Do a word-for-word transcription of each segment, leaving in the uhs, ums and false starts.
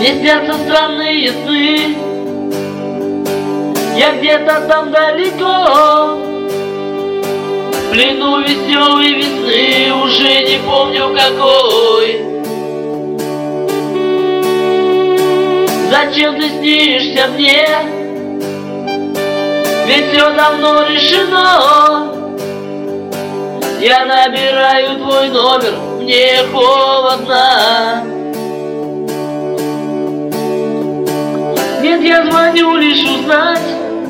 Мне снятся странные сны, я где-то там далеко, в плену веселой весны, уже не помню какой. Зачем ты снишься мне? Ведь все давно решено. Я набираю твой номер, мне холодно. Нет, я звоню лишь узнать,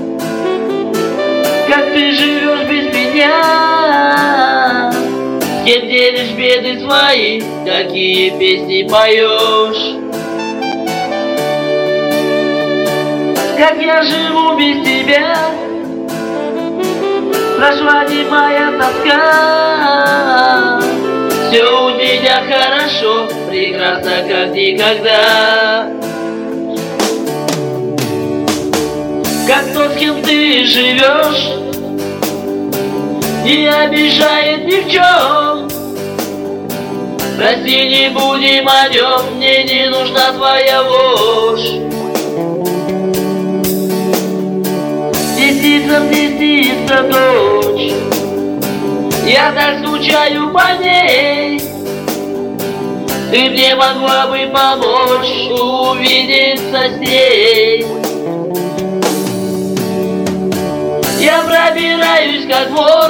как ты живешь без меня. С кем делишь беды свои, какие песни поешь. Как я живу без тебя, прошла не моя тоска. Все у меня хорошо, прекрасно, как никогда. Как тот, с кем ты живешь, не обижает ни в чем. Прости, не будем о нем, мне не нужна твоя ложь. Не снится, мне снится дочь, я так скучаю по ней. Ты мне могла бы помочь увидеться с ней. Я пробираюсь как вор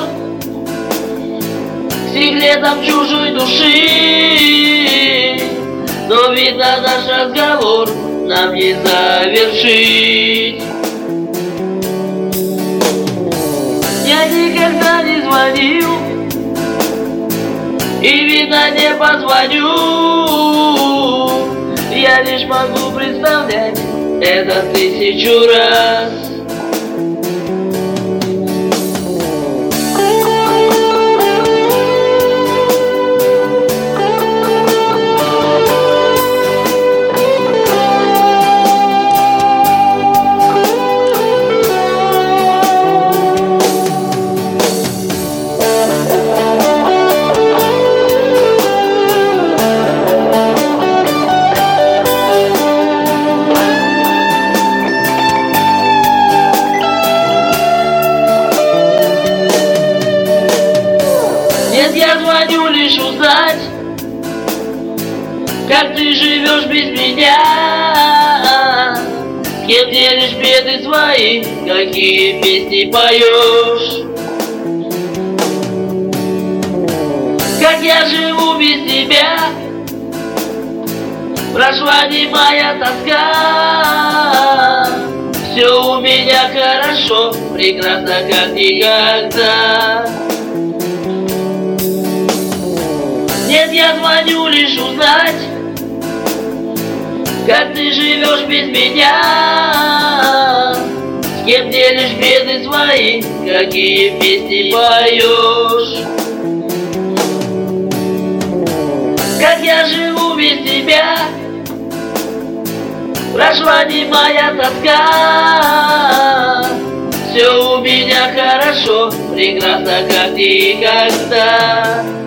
к секретам чужой души, но видно, наш разговор нам не завершить. Я никогда не звонил и, видно, не позвоню. Я лишь могу представлять это тысячу раз. Нет, я звоню лишь узнать, как ты живешь без меня. С кем делишь беды свои, какие песни поешь. Как я живу без тебя, прошла не моя тоска. Все у меня хорошо, прекрасно, как никогда. Нет, я звоню лишь узнать, как ты живешь без меня. С кем делишь беды свои, какие песни поешь. Как я живу без тебя, прошла не моя тоска. Все у меня хорошо, прекрасно, как никогда.